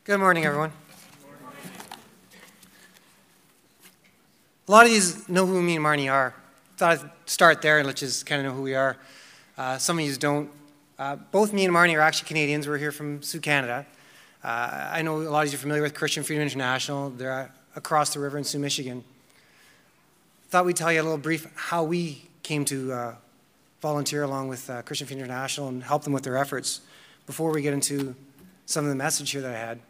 Good morning, everyone. A lot of you know who me and Marnie are. Thought I'd start there and let's just kind of know who we are. Some of you don't. Both me and Marnie are actually Canadians. We're here from Sioux, Canada. I know a lot of you are familiar with Christian Freedom International. They're across the river in Sioux, Michigan. Thought we'd tell you a little brief how we came to volunteer along with Christian Freedom International and help them with their efforts before we get into some of the message here that I had.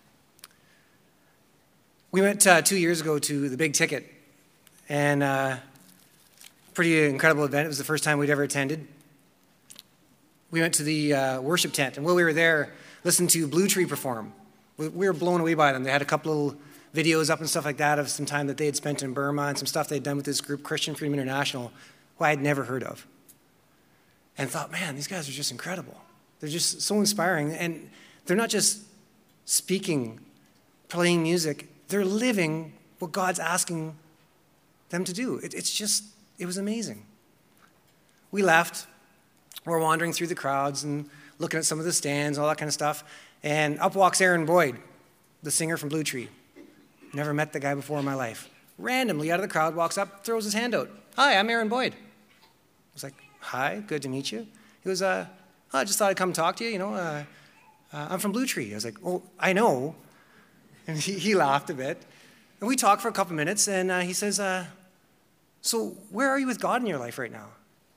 We went 2 years ago to the Big Ticket, and pretty incredible event. It was the first time we'd ever attended. We went to the worship tent, and while we were there, listened to Blue Tree perform. We were blown away by them. They had a couple little videos up and stuff like that of some time that they had spent in Burma and some stuff they'd done with this group, Christian Freedom International, who I had never heard of. And thought, man, these guys are just incredible. They're just so inspiring, and they're not just speaking, playing music. They're living what God's asking them to do. It was amazing. We left. We're wandering through the crowds and looking at some of the stands, all that kind of stuff. And up walks Aaron Boyd, the singer from Blue Tree. Never met the guy before in my life. Randomly out of the crowd, walks up, throws his hand out. Hi, I'm Aaron Boyd. I was like, hi, good to meet you. He goes, I just thought I'd come talk to you. I'm from Blue Tree. I was like, oh, I know. And he laughed a bit. And we talked for a couple minutes, and he says, so where are you with God in your life right now?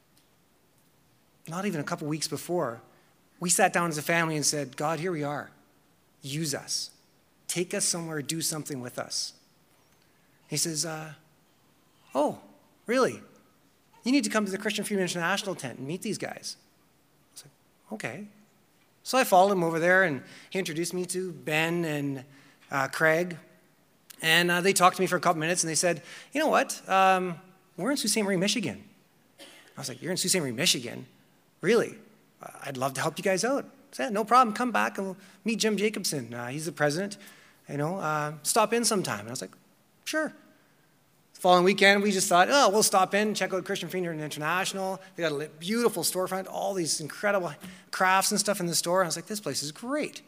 Not even a couple weeks before, we sat down as a family and said, God, here we are. Use us. Take us somewhere, do something with us. He says, oh, really? You need to come to the Christian Freedom International tent and meet these guys. I was like, okay. So I followed him over there, and he introduced me to Ben and Craig, and they talked to me for a couple minutes, and they said, you know what, we're in Sault Ste. Marie, Michigan. I was like, you're in Sault Ste. Marie, Michigan? Really? I'd love to help you guys out. I said, no problem, come back and we'll meet Jim Jacobson. He's the president, stop in sometime. And I was like, sure. The following weekend, we just thought, we'll stop in, check out Christian Freedom International. They got a beautiful storefront, all these incredible crafts and stuff in the store. I was like, this place is great.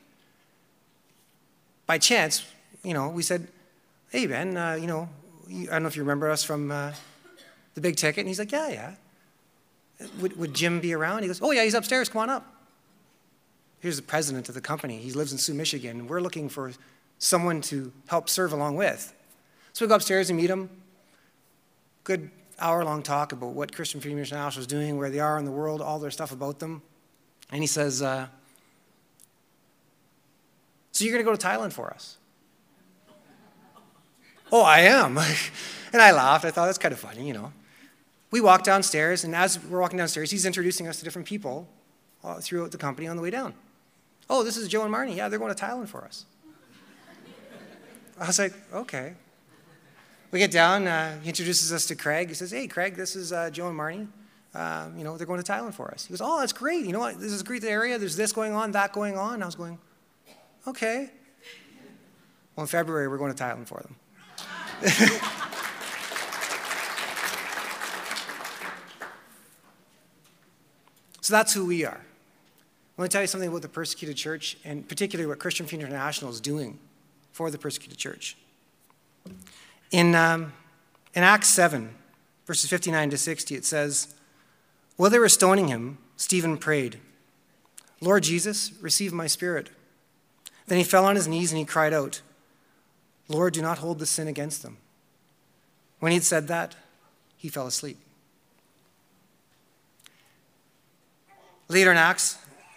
By chance, we said, hey, Ben, I don't know if you remember us from the Big Ticket. And he's like, yeah. Would Jim be around? He goes, oh, yeah, he's upstairs. Come on up. Here's the president of the company. He lives in Sioux, Michigan. And we're looking for someone to help serve along with. So we go upstairs and meet him. Good hour-long talk about what Christian Freedom International is doing, where they are in the world, all their stuff about them. And he says, so you're going to go to Thailand for us? Oh, I am. And I laughed. I thought, that's kind of funny, We walked downstairs, and as we're walking downstairs, he's introducing us to different people throughout the company on the way down. Oh, this is Joe and Marnie. Yeah, they're going to Thailand for us. I was like, okay. We get down. He introduces us to Craig. He says, hey, Craig, this is Joe and Marnie. They're going to Thailand for us. He goes, oh, that's great. You know what? This is a great area. There's this going on, that going on. And I was going, okay. Well, in February, we're going to Thailand for them. So that's who we are. I want to tell you something about the persecuted church, and particularly what Christian Freedom International is doing for the persecuted church. In Acts 7, verses 59 to 60, it says, while they were stoning him, Stephen prayed, Lord Jesus, receive my spirit. Then he fell on his knees and he cried out, Lord, do not hold this sin against them. When he had said that, he fell asleep. Later in Acts,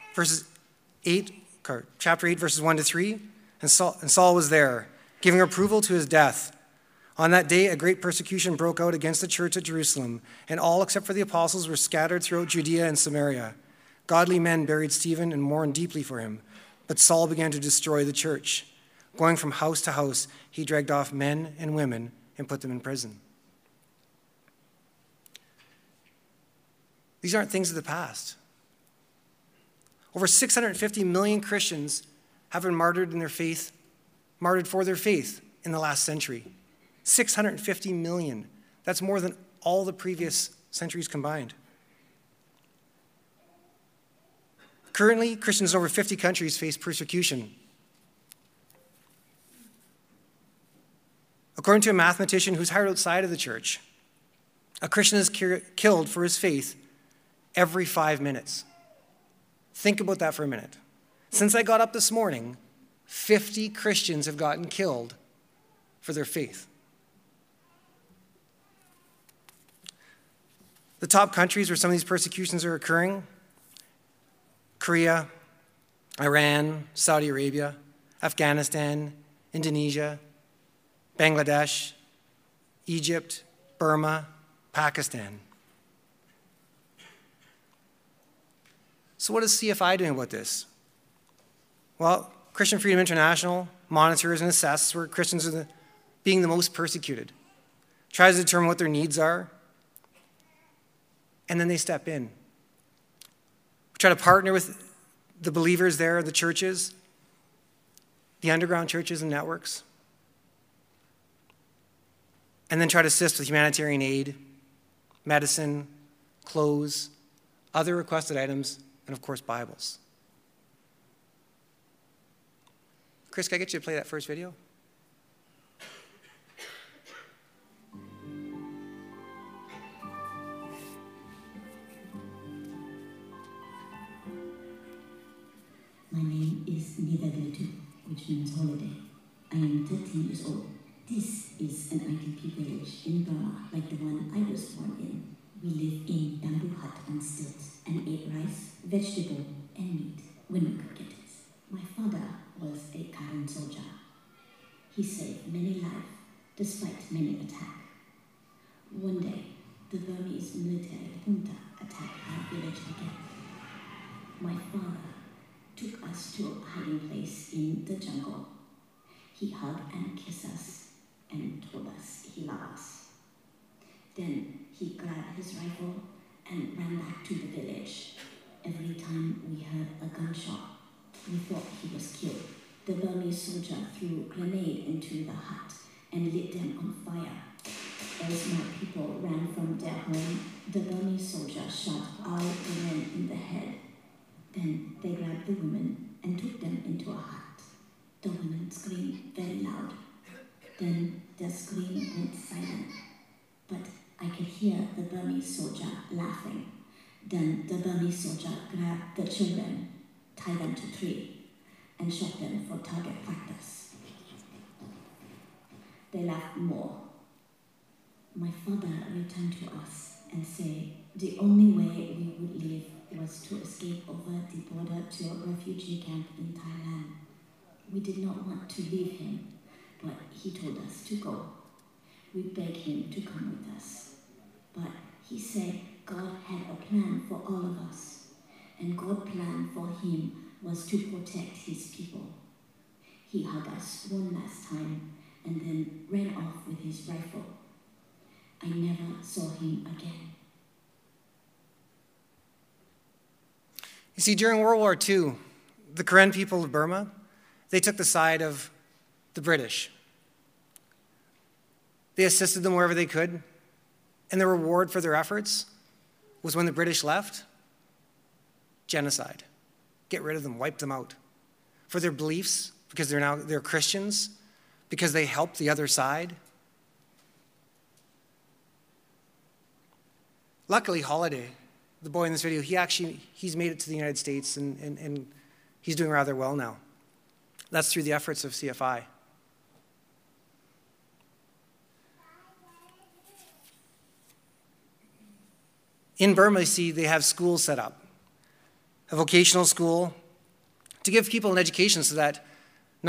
chapter 8, verses 1 to 3, and Saul was there, giving approval to his death. On that day, a great persecution broke out against the church at Jerusalem, and all except for the apostles were scattered throughout Judea and Samaria. Godly men buried Stephen and mourned deeply for him, but Saul began to destroy the church. Going from house to house, he dragged off men and women and put them in prison. These aren't things of the past. Over 650 million Christians have been martyred for their faith in the last century. 650 million. That's more than all the previous centuries combined. Currently, Christians in over 50 countries face persecution. According to a mathematician who's hired outside of the church, a Christian is killed for his faith every 5 minutes. Think about that for a minute. Since I got up this morning, 50 Christians have gotten killed for their faith. The top countries where some of these persecutions are occurring: Korea, Iran, Saudi Arabia, Afghanistan, Indonesia, Bangladesh, Egypt, Burma, Pakistan. So what is CFI doing about this? Well, Christian Freedom International monitors and assesses where Christians are being the most persecuted, tries to determine what their needs are, and then they step in. We try to partner with the believers there, the churches, the underground churches and networks, and then try to assist with humanitarian aid, medicine, clothes, other requested items, and of course, Bibles. Chris, can I get you to play that first video? My name is Nidagletu, which means holiday. I am 13 years old. This is an IDP village in Burma, like the one I was born in. We live in bamboo hut on stilts and ate rice, vegetable, and meat when we could get it. My father was a Karen soldier. He saved many lives despite many attacks. One day, the Burmese military junta attacked our village again. My father took us to a hiding place in the jungle. He hugged and kissed us and told us he loved us. Then he grabbed his rifle and ran back to the village. Every time we heard a gunshot, we thought he was killed. The Burmese soldier threw a grenade into the hut and lit them on fire. As my people ran from their home, the Burmese soldier shot our women in the head. Then they grabbed the women and took them into a hut. The women screamed very loud. Then their scream went silent, but I could hear the Burmese soldier laughing. Then the Burmese soldier grabbed the children, tied them to a tree, and shot them for target practice. They laughed more. My father returned to us and said the only way we would live was to escape over the border to a refugee camp in Thailand. We did not want to leave him, but he told us to go. We begged him to come with us, but he said God had a plan for all of us, and God's plan for him was to protect his people. He hugged us one last time and then ran off with his rifle. I never saw him again. You see, during World War II, the Karen people of Burma, they took the side of the British. They assisted them wherever they could, and the reward for their efforts was when the British left, genocide. Get rid of them, wipe them out. For their beliefs, because they're Christians, because they helped the other side. Luckily, Holiday, the boy in this video, he's made it to the United States and he's doing rather well now. That's through the efforts of CFI. In Burma, you see, they have schools set up, a vocational school, to give people an education so that in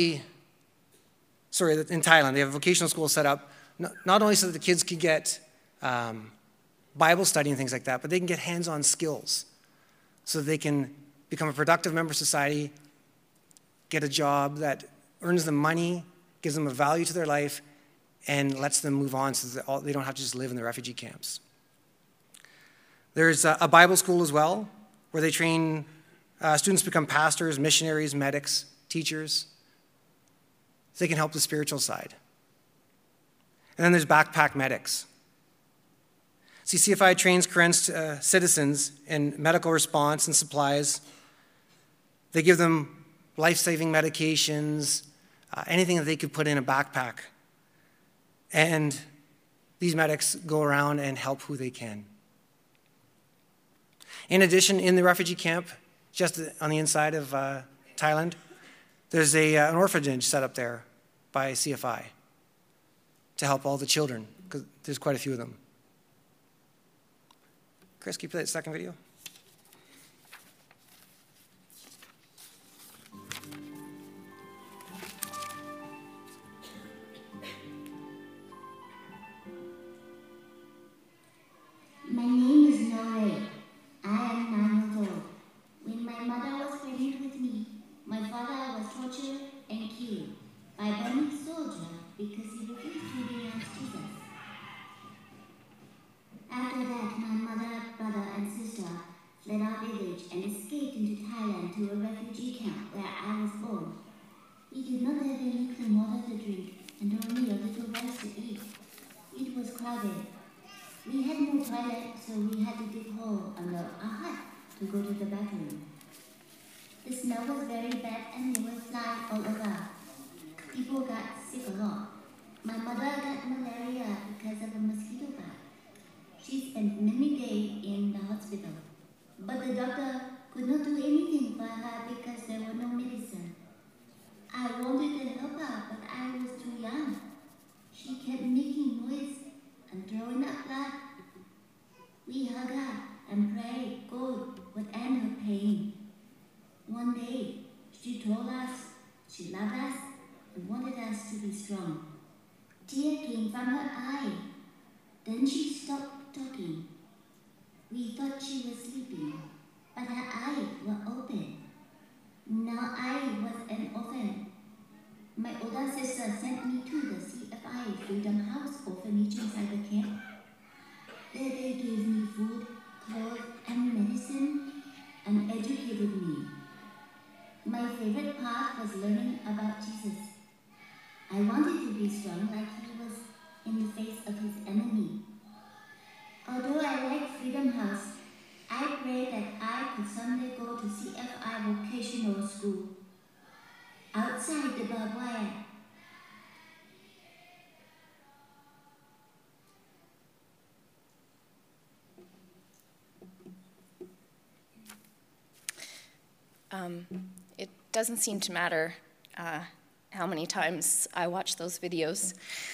Thailand, they have a vocational school set up, not only so that the kids could get Bible study and things like that, but they can get hands-on skills so that they can become a productive member of society, get a job that earns them money, gives them a value to their life, and lets them move on so that they don't have to just live in the refugee camps. There's a Bible school as well, where they train students to become pastors, missionaries, medics, teachers, so they can help the spiritual side. And then there's backpack medics. See, CFI trains Karen citizens in medical response and supplies. They give them life-saving medications, anything that they could put in a backpack And these medics go around and help who they can. In addition, in the refugee camp, just on the inside of Thailand, there's an orphanage set up there by CFI to help all the children, because there's quite a few of them. Chris, can you play that second video? My name is Norway. I am 9 years old. When my mother was pregnant with me, my father was tortured and killed by a Burmese soldier because he refused to denounce Jesus. After that, my mother, brother, and sister fled our village and escaped into Thailand to a refugee camp where I was born. We did not have any clean water to drink and only a little rice to eat. It was crowded. We had no toilet, so we had to dig a hole under a hut to go to the bathroom. The smell was very bad and there were flies all over. People got sick a lot. My mother got malaria because of a mosquito bite. She spent many days in the hospital, but the doctor could not do anything for her because there were no medicine. I wanted to help her, but I was too young. She kept making noise and throwing up blood. We hugged her and prayed God would end her pain. One day, she told us she loved us and wanted us to be strong. Tears came from her eye. Then she stopped talking. We thought she was sleeping, but her eyes were open. Now I was an orphan. My older sister sent me to the CFI Freedom House orphanage inside the camp. There they gave me food, clothes, and medicine, and educated me. My favorite part was learning about Jesus. I wanted to be strong like he was in the face of his enemy. Although I like Freedom House, I pray that I could someday go to CFI Vocational School outside the barbed wire. It doesn't seem to matter how many times I watch those videos.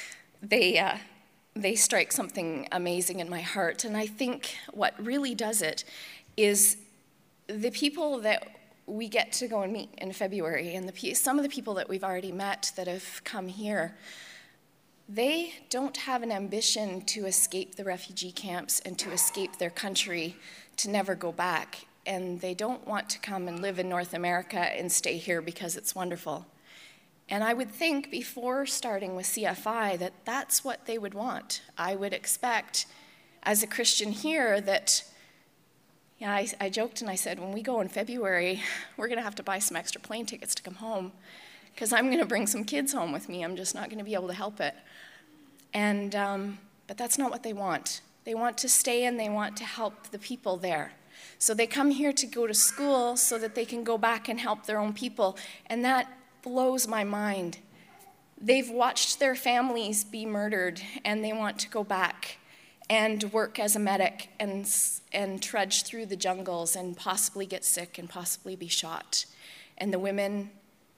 They strike something amazing in my heart, and I think what really does it is the people that we get to go and meet in February, and some of the people that we've already met that have come here, they don't have an ambition to escape the refugee camps and to escape their country, to never go back. And they don't want to come and live in North America and stay here because it's wonderful. And I would think before starting with CFI that that's what they would want. I would expect, as a Christian here, that, yeah, I joked and I said, when we go in February, we're going to have to buy some extra plane tickets to come home because I'm going to bring some kids home with me. I'm just not going to be able to help it. And but that's not what they want. They want to stay and they want to help the people there. So they come here to go to school so that they can go back and help their own people. And that blows my mind. They've watched their families be murdered, and they want to go back and work as a medic and trudge through the jungles and possibly get sick and possibly be shot. And the women,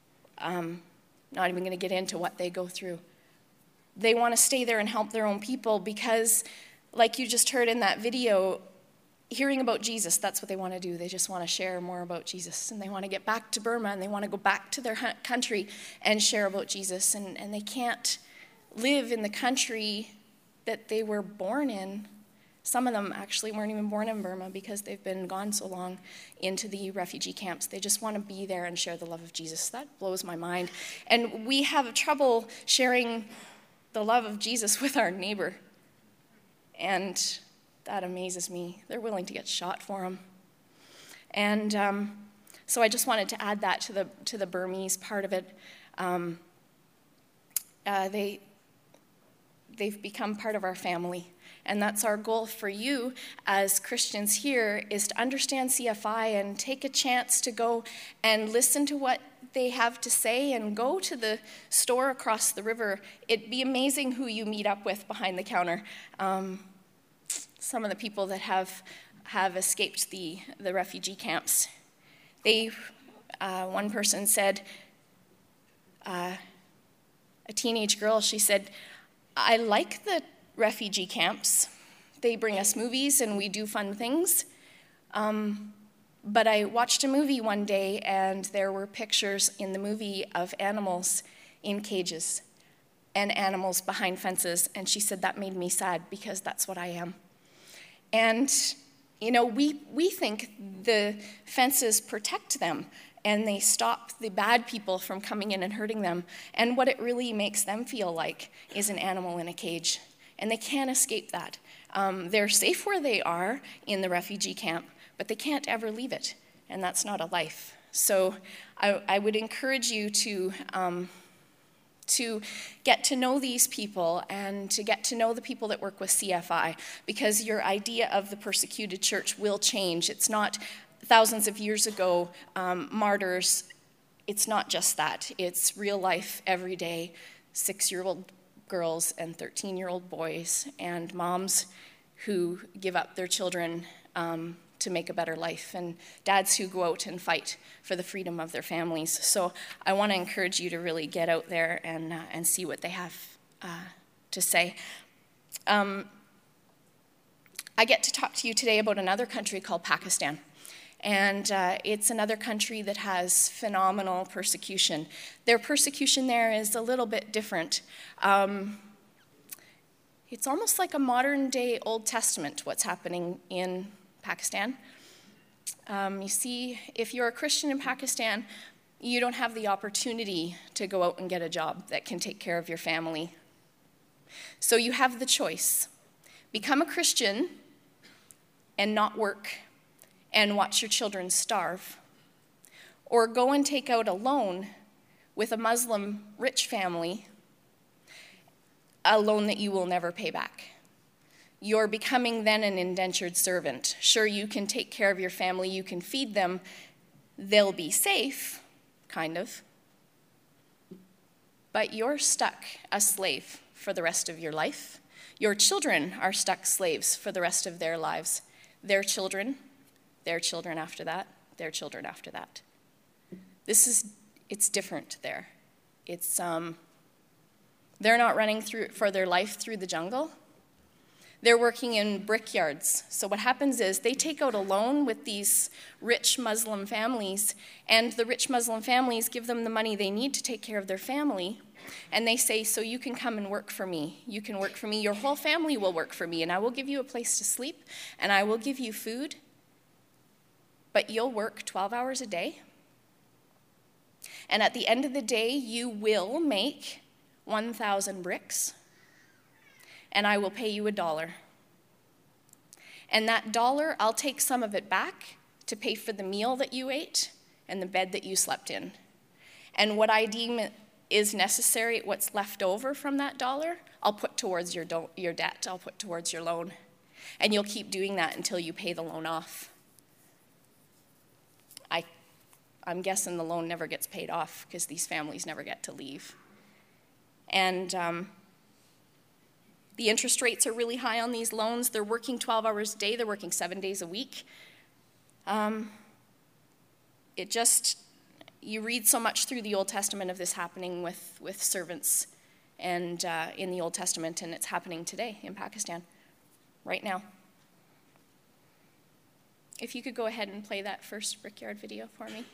not even going to get into what they go through. They want to stay there and help their own people because, like you just heard in that video, hearing about Jesus, that's what they want to do. They just want to share more about Jesus, and they want to get back to Burma, and they want to go back to their country and share about Jesus, and they can't live in the country that they were born in. Some of them actually weren't even born in Burma because they've been gone so long into the refugee camps. They just want to be there and share the love of Jesus. That blows my mind. And we have trouble sharing the love of Jesus with our neighbor. And that amazes me. They're willing to get shot for him. And so I just wanted to add that to the Burmese part of it. they've become part of our family. And that's our goal for you as Christians here, is to understand CFI and take a chance to go and listen to what they have to say and go to the store across the river. It'd be amazing who you meet up with behind the counter. Some of the people that have escaped the refugee camps. One person said, a teenage girl, she said, I like the refugee camps. They bring us movies and we do fun things. But I watched a movie one day and there were pictures in the movie of animals in cages and animals behind fences. And she said that made me sad because that's what I am. And, you know, we think the fences protect them and they stop the bad people from coming in and hurting them. And what it really makes them feel like is an animal in a cage. And they can't escape that. They're safe where they are in the refugee camp, but they can't ever leave it. And that's not a life. So I would encourage you to get to know these people and to get to know the people that work with CFI, because your idea of the persecuted church will change. It's not thousands of years ago, martyrs. It's not just that. It's real life, every day, 6-year-old girls and 13-year-old boys and moms who give up their children to make a better life, and dads who go out and fight for the freedom of their families. So I want to encourage you to really get out there and see what they have to say. I get to talk to you today about another country called Pakistan. And it's another country that has phenomenal persecution. Their persecution there is a little bit different. It's almost like a modern-day Old Testament, what's happening in Pakistan. You see, if you're a Christian in Pakistan, you don't have the opportunity to go out and get a job that can take care of your family. So you have the choice. Become a Christian and not work and watch your children starve, or go and take out a loan with a Muslim rich family, a loan that you will never pay back. You're becoming then an indentured servant. Sure, you can take care of your family, you can feed them, they'll be safe, kind of, but you're stuck a slave for the rest of your life. Your children are stuck slaves for the rest of their lives. Their children after that, their children after that. It's different there. It's, they're not running for their life through the jungle. They're working in brickyards. So what happens is they take out a loan with these rich Muslim families, and the rich Muslim families give them the money they need to take care of their family. And they say, so you can come and work for me. You can work for me. Your whole family will work for me, and I will give you a place to sleep, and I will give you food. But you'll work 12 hours a day. And at the end of the day, you will make 1,000 bricks. And I will pay you $1. And that $1, I'll take some of it back to pay for the meal that you ate and the bed that you slept in. And what I deem is necessary, what's left over from that $1, I'll put towards your debt. I'll put towards your loan. And you'll keep doing that until you pay the loan off. I'm guessing the loan never gets paid off because these families never get to leave. And the interest rates are really high on these loans. They're working 12 hours a day. They're working 7 days a week. You read so much through the Old Testament of this happening with servants and in the Old Testament, and it's happening today in Pakistan, right now. If you could go ahead and play that first Brickyard video for me.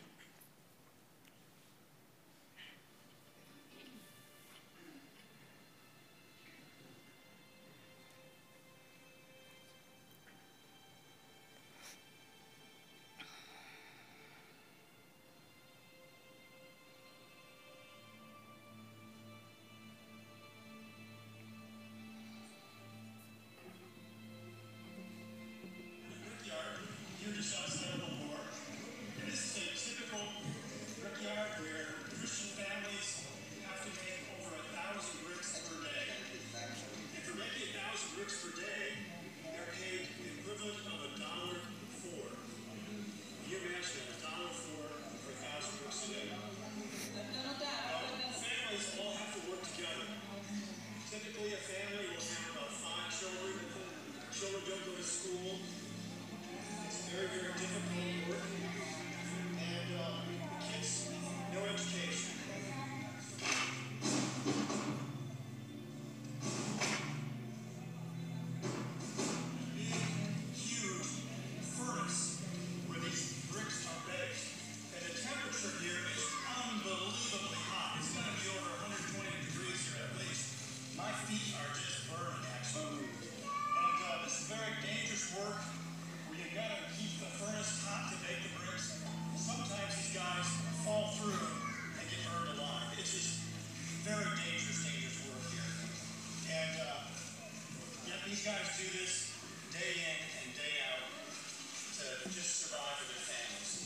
do this day in and day out to just survive for their families.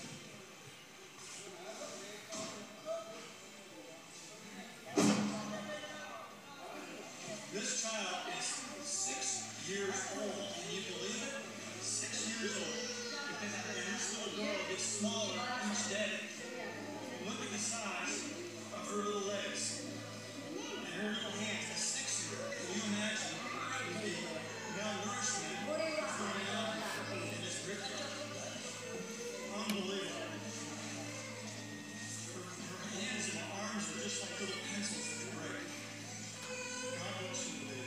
This child is 6 years old. Can you believe it? 6 years old. And this little girl gets smaller each day. Look at the size of her little legs and her little hands. A 6-year-old. Can you imagine the malnourishment that's going on in this brickyard? Unbelievable. Her hands and arms are just like little pencils that break. God bless you, baby.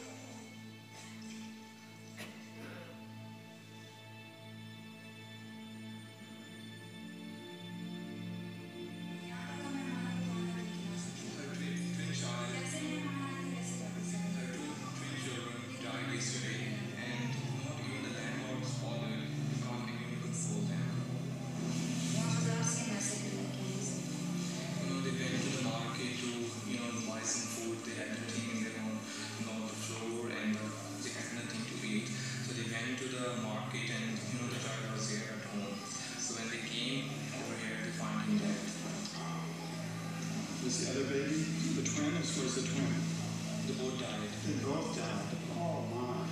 Was the other baby the twin, or was the twin? They both died. They both died. Oh my.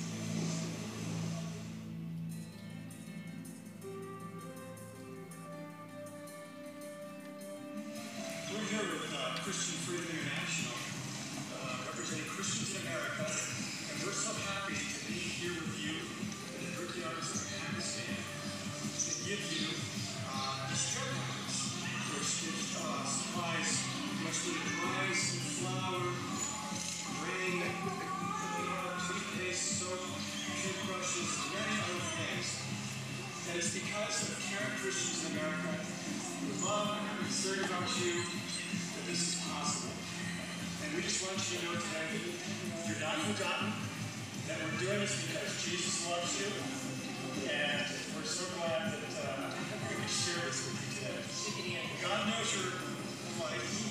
We're here with Christian Freedom International, representing Christians in America, and we're so happy to be here with you in the brickyards of Pakistan to give you these care packages, which supplies much needed rice, flour, grain, cooking oil, toothpaste, soap, toothbrushes, and many other things. And it's because of caring Christians in America, who love and are concerned about you, that this is possible. And we just want you to know today that you're not forgotten, that we're doing this because Jesus loves you, and we're so glad that we can share this with you today. God knows your life.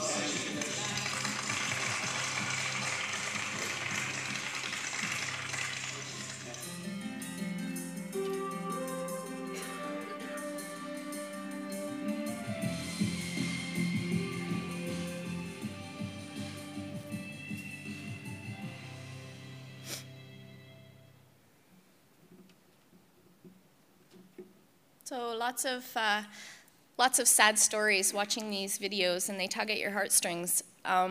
So lots of sad stories watching these videos, and they tug at your heartstrings.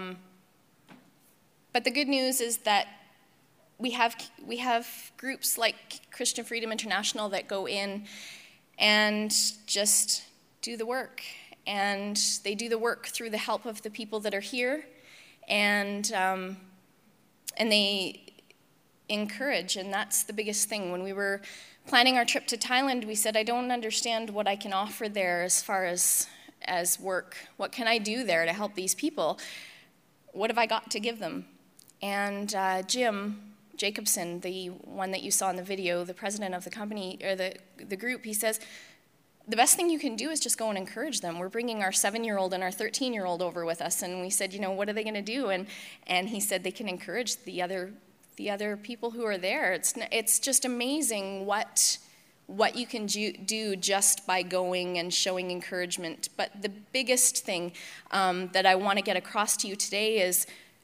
But the good news is that we have groups like Christian Freedom International that go in and just do the work, and they do the work through the help of the people that are here, and they encourage, and that's the biggest thing. When we were planning our trip to Thailand, we said, I don't understand what I can offer there as far as work. What can I do there to help these people? What have I got to give them? And Jim Jacobson, the one that you saw in the video, the president of the company, or the group, he says, the best thing you can do is just go and encourage them. We're bringing our 7-year-old and our 13-year-old over with us, and we said, what are they going to do? And he said they can encourage the other people who are there. It's just amazing what you can do just by going and showing encouragement. But the biggest thing that I want to get across to you today is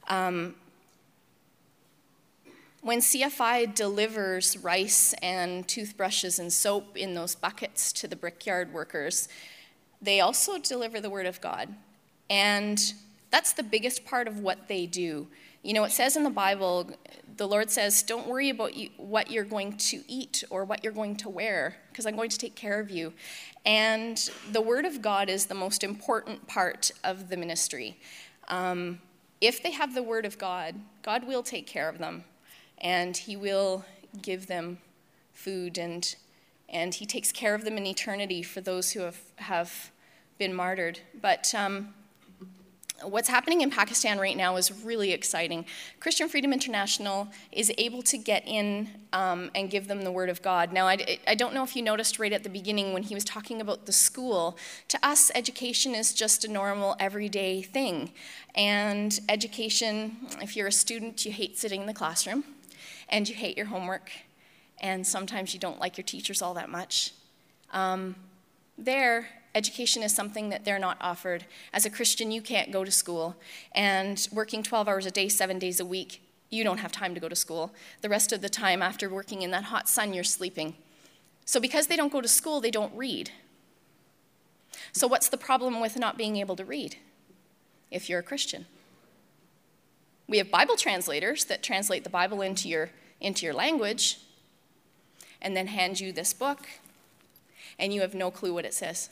when CFI delivers rice and toothbrushes and soap in those buckets to the brickyard workers, they also deliver the Word of God. And that's the biggest part of what they do. It says in the Bible, the Lord says, don't worry about what you're going to eat or what you're going to wear, because I'm going to take care of you. And the Word of God is the most important part of the ministry. If they have the Word of God, God will take care of them, and He will give them food, and He takes care of them in eternity for those who have been martyred. But what's happening in Pakistan right now is really exciting. Christian Freedom International is able to get in and give them the Word of God. Now, I don't know if you noticed right at the beginning when he was talking about the school. To us, education is just a normal, everyday thing. And education, if you're a student, you hate sitting in the classroom. and you hate your homework, and sometimes you don't like your teachers all that much. There, education is something that they're not offered. As a Christian, you can't go to school, and working 12 hours a day, 7 days a week, you don't have time to go to school. The rest of the time, after working in that hot sun, you're sleeping. So because they don't go to school, they don't read. So what's the problem with not being able to read if you're a Christian? We have Bible translators that translate the Bible into your language and then hand you this book, and you have no clue what it says.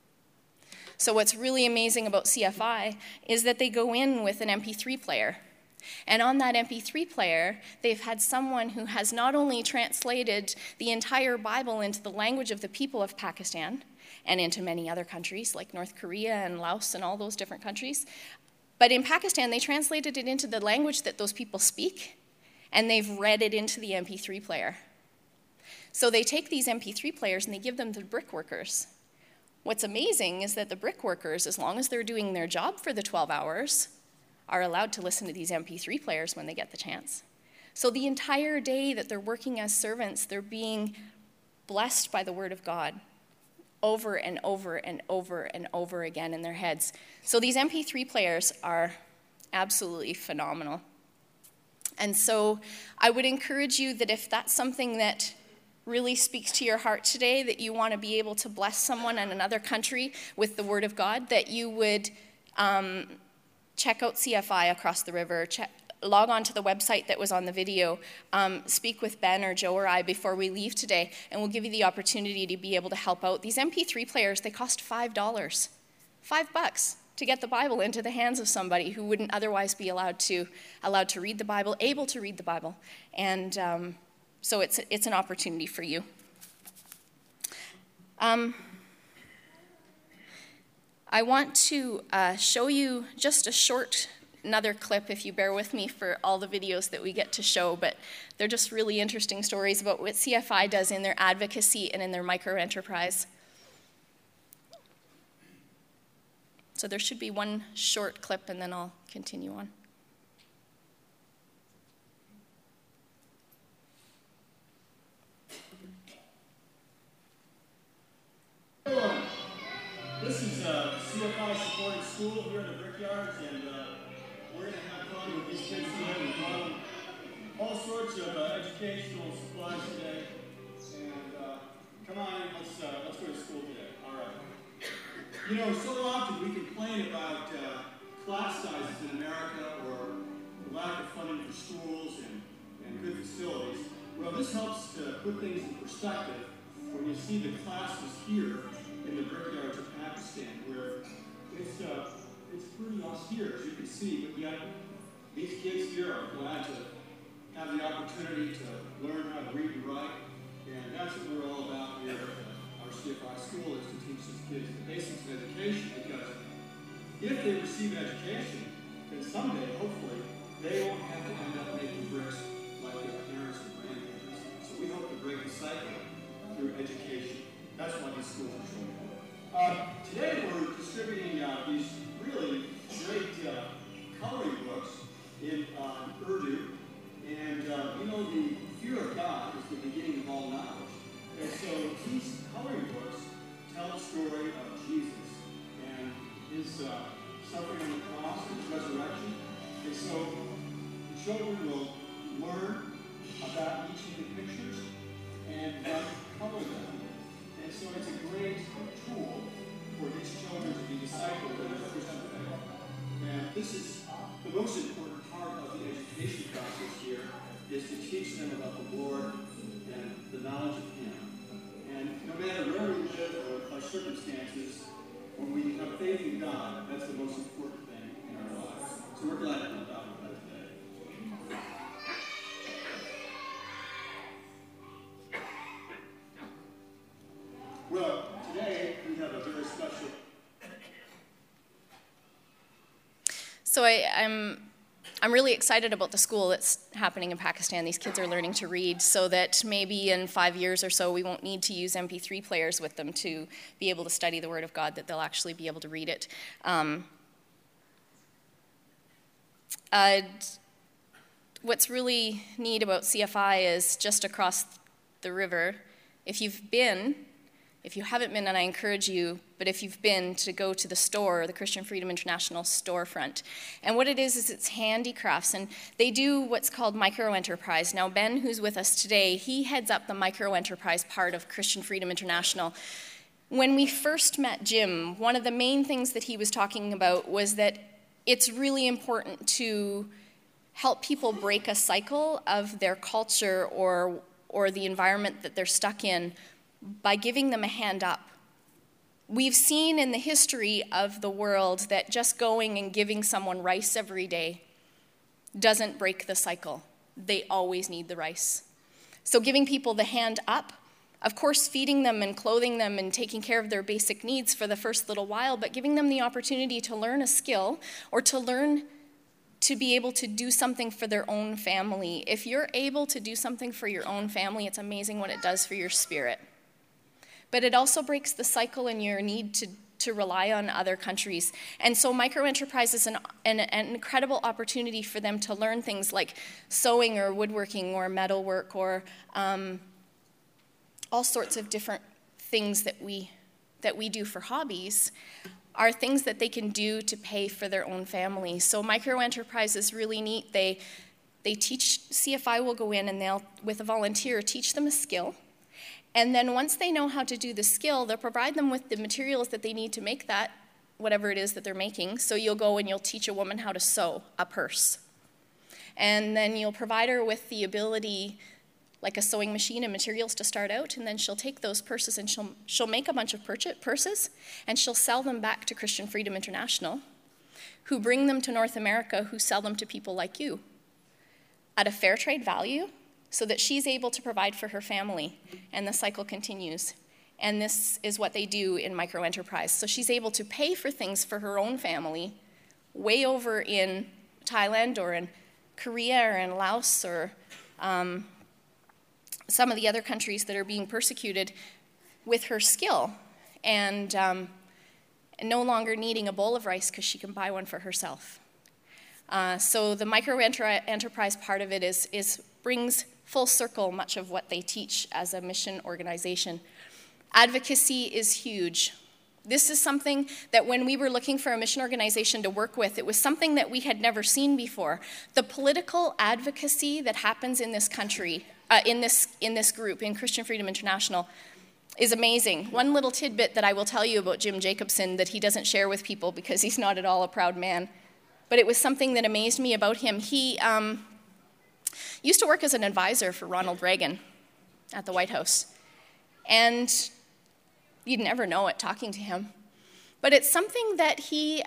So what's really amazing about CFI is that they go in with an MP3 player. And on that MP3 player, they've had someone who has not only translated the entire Bible into the language of the people of Pakistan and into many other countries like North Korea and Laos and all those different countries, but in Pakistan, they translated it into the language that those people speak, and they've read it into the MP3 player. So they take these MP3 players and they give them to brick workers. What's amazing is that the brick workers, as long as they're doing their job for the 12 hours, are allowed to listen to these MP3 players when they get the chance. So the entire day that they're working as servants, they're being blessed by the Word of God over and over and over and over again in their heads. So these MP3 players are absolutely phenomenal. And so I would encourage you that if that's something that really speaks to your heart today, that you want to be able to bless someone in another country with the Word of God, that you would check out CFI across the river, log on to the website that was on the video, speak with Ben or Joe or I before we leave today, and we'll give you the opportunity to be able to help out. These MP3 players, they cost $5, $5 to get the Bible into the hands of somebody who wouldn't otherwise be allowed to read the Bible, able to read the Bible. And so it's an opportunity for you. I want to show you just another clip, if you bear with me for all the videos that we get to show, but they're just really interesting stories about what CFI does in their advocacy and in their microenterprise. So there should be one short clip, and then I'll continue on. Hello. This is CFI supported school here in the Brickyards, and we're going to have fun with these kids today. We've got them all sorts of educational supplies today. And come on in, let's go to school today. All right. You know, so often we complain about class sizes in America or the lack of funding for schools and good facilities. Well, this helps to put things in perspective when you see the classes here in the Brickyards of Pakistan, where it's pretty austere, as you can see, but yet these kids here are glad to have the opportunity to learn how to read and write, and that's what we're all about here at our CFI school, is to teach these kids the basics of education, because if they receive education, then someday, hopefully, they won't have to end up making bricks like their parents and grandparents. So we hope to break the cycle through education. That's why these schools are so important. Today we're distributing these really great coloring books in Urdu. And you know, the fear of God is the beginning of all knowledge. And so these coloring books tell the story of Jesus and his suffering on the cross and his resurrection. And so the children will learn about each of the pictures and color them. And so it's a great tool for these children to be discipled in their Christian faith. And this is the most important part of the education process here, is to teach them about the Lord and the knowledge of Him. And no matter where we live or our circumstances, when we have faith in God, that's the most important thing in our lives. So we're glad to help out with that today. Well, today we have a very special. So I'm really excited about the school that's happening in Pakistan. These kids are learning to read, so that maybe in 5 years or so we won't need to use MP3 players with them to be able to study the Word of God, that they'll actually be able to read it. what's really neat about CFI is just across the river, if you haven't been, and I encourage you, but if you've been, to go to the store, the Christian Freedom International storefront. And what it is it's handicrafts, and they do what's called micro-enterprise. Now, Ben, who's with us today, he heads up the micro-enterprise part of Christian Freedom International. When we first met Jim, one of the main things that he was talking about was that it's really important to help people break a cycle of their culture or the environment that they're stuck in by giving them a hand up. We've seen in the history of the world that just going and giving someone rice every day doesn't break the cycle. They always need the rice. So giving people the hand up, of course feeding them and clothing them and taking care of their basic needs for the first little while, but giving them the opportunity to learn a skill or to learn to be able to do something for their own family. If you're able to do something for your own family, it's amazing what it does for your spirit. But it also breaks the cycle in your need to rely on other countries. And so microenterprise is an incredible opportunity for them to learn things like sewing or woodworking or metalwork or all sorts of different things that we do for hobbies are things that they can do to pay for their own family. So microenterprise is really neat. They teach, CFI will go in and they'll, with a volunteer, teach them a skill. And then once they know how to do the skill, they'll provide them with the materials that they need to make that, whatever it is that they're making. So you'll go and you'll teach a woman how to sew a purse. And then you'll provide her with the ability, like a sewing machine and materials to start out, and then she'll take those purses and she'll make a bunch of purses, and she'll sell them back to Christian Freedom International, who bring them to North America, who sell them to people like you at a fair trade value, so that she's able to provide for her family, and the cycle continues. And this is what they do in microenterprise. So she's able to pay for things for her own family way over in Thailand or in Korea or in Laos or some of the other countries that are being persecuted with her skill, and no longer needing a bowl of rice because she can buy one for herself. So the micro-enterprise part of it brings full circle much of what they teach as a mission organization. Advocacy is huge. This is something that when we were looking for a mission organization to work with, it was something that we had never seen before. The political advocacy that happens in this country, in this group, in Christian Freedom International, is amazing. One little tidbit that I will tell you about Jim Jacobson that he doesn't share with people because he's not at all a proud man, but it was something that amazed me about him. He used to work as an advisor for Ronald Reagan at the White House. And you'd never know it talking to him. But it's something that he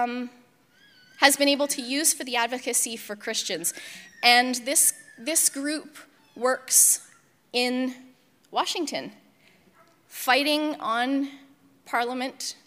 has been able to use for the advocacy for Christians. And this group works in Washington, fighting in Parliament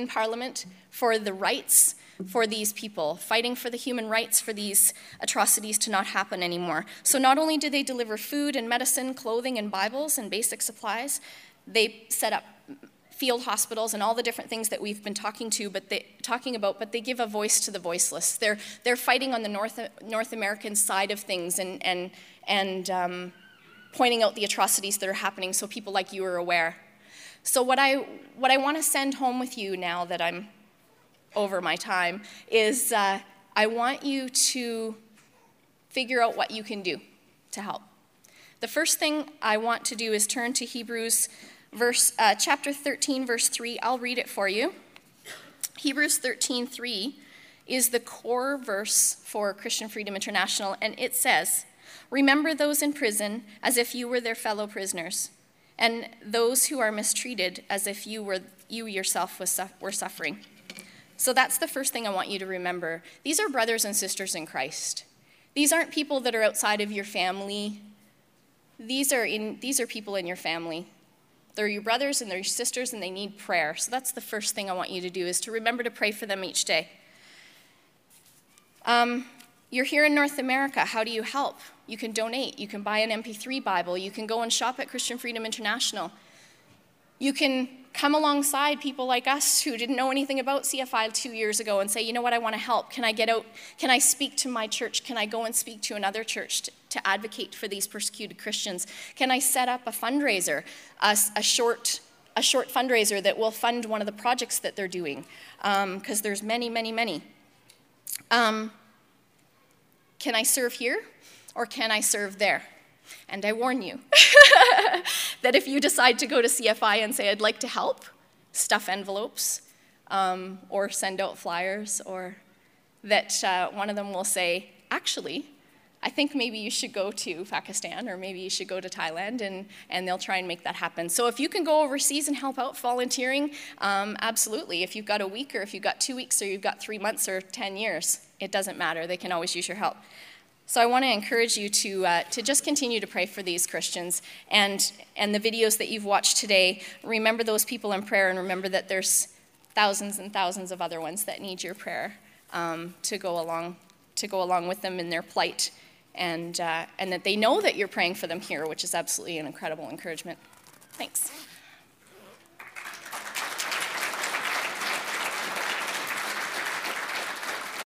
for the rights for these people, fighting for the human rights for these atrocities to not happen anymore. So not only do they deliver food and medicine, clothing and Bibles and basic supplies, they set up field hospitals and all the different things that we've been talking about, but they give a voice to the voiceless. They're fighting on the North American side of things and pointing out the atrocities that are happening so people like you are aware. So what I want to send home with you now that I'm over my time is I want you to figure out what you can do to help. The first thing I want to do is turn to Hebrews chapter 13, verse 3. I'll read it for you. Hebrews 13:3 is the core verse for Christian Freedom International, and it says, "Remember those in prison as if you were their fellow prisoners, and those who are mistreated as if you yourself were suffering." So that's the first thing I want you to remember. These are brothers and sisters in Christ. These aren't people that are outside of your family. These are people in your family. They're your brothers and they're your sisters, and they need prayer. So that's the first thing I want you to do, is to remember to pray for them each day. You're here in North America. How do you help? You can donate. You can buy an MP3 Bible. You can go and shop at Christian Freedom International. You can come alongside people like us who didn't know anything about CFI 2 years ago and say, you know what, I want to help. Can I get out? Can I speak to my church? Can I go and speak to another church to advocate for these persecuted Christians? Can I set up a fundraiser, a short fundraiser that will fund one of the projects that they're doing? Because there's many, many, many. Can I serve here or can I serve there? And I warn you that if you decide to go to CFI and say, I'd like to help, stuff envelopes, or send out flyers, or that one of them will say, actually, I think maybe you should go to Pakistan, or maybe you should go to Thailand, and they'll try and make that happen. So if you can go overseas and help out volunteering, absolutely. If you've got a week, or if you've got 2 weeks, or you've got 3 months, or 10 years, it doesn't matter. They can always use your help. So I want to encourage you to just continue to pray for these Christians. And the videos that you've watched today, remember those people in prayer, and remember that there's thousands and thousands of other ones that need your prayer to go along with them in their plight, and that they know that you're praying for them here, which is absolutely an incredible encouragement. Thanks.